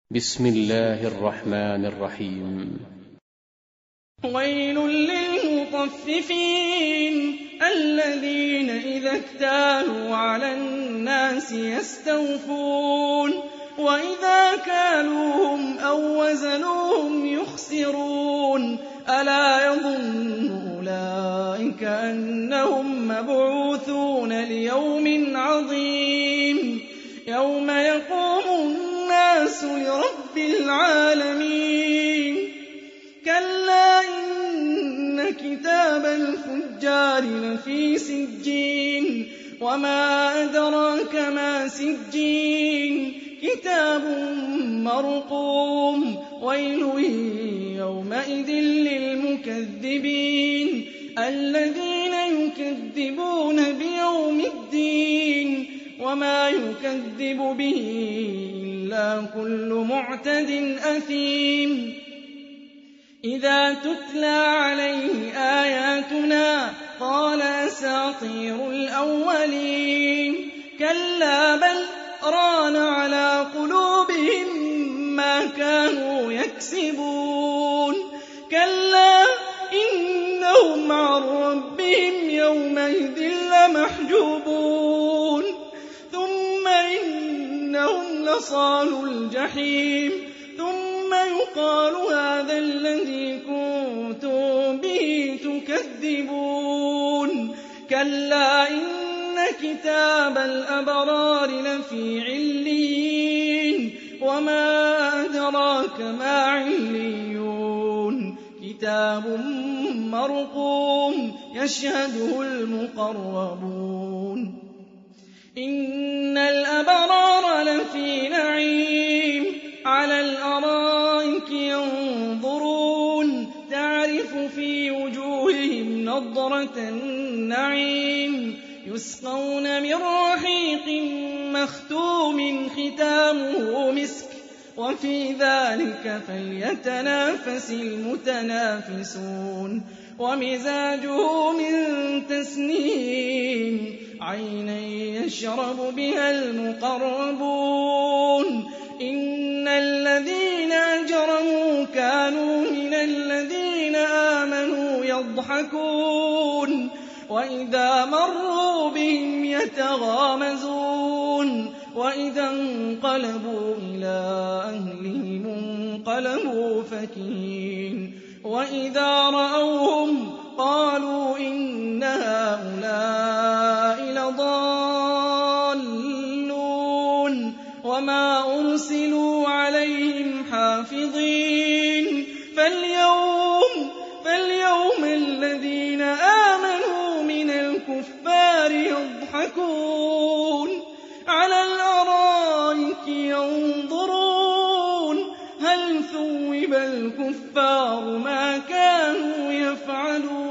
بسم الله الرحمن الرحيم. ويل للمطففين الذين إذا اكتالوا على الناس يستوفون وإذا كالوهم أو وزنوهم يخسرون ألا يظن أولئك أنهم مبعوثون ليوم عظيم يوم يقوم الناس لرب العالمين كلا إن كتاب الفجار لفي سجين وما أدراك ما سجين كتاب مرقوم ويل يومئذ للمكذبين الذين يكذبون بيوم الدين وما يكذب به إلا كل معتد أثيم إذا تتلى عليه آياتنا قال أساطير الأولين كلا بل ران على قلوبهم ما كانوا يكسبون كلا إنهم عن ربهم يومئذ لمحجوبون ثم إنهم لصالوا الجحيم ثم يقال هذا الذي كنتم به تكذبون كلا إن كتاب الأبرار لفي عليين وما أدراك ما عليون كتاب مرقوم يشهده المقربون إن الأبرار لفي نعيم على الأرائك ينظرون تعرف في وجوههم نضرة النعيم يسقون من رحيق مختوم ختامه مسك وفي ذلك فليتنافس المتنافسون ومزاجه من تسنيم عينا يشرب بها المقربون إن الذين أجرموا كانوا من الذين آمنوا يضحكون وإذا مروا بهم يتغامزون وإذا انقلبوا إلى أهلهم انقلبوا فكهين وإذا رأوهم قالوا إن هؤلاء لضالون وما أرسلوا عليهم حافظين فاليوم الذين آمنوا من الكفار يضحكون على الأرائك ينظرون هل ثوب الكفار ما كانوا يفعلون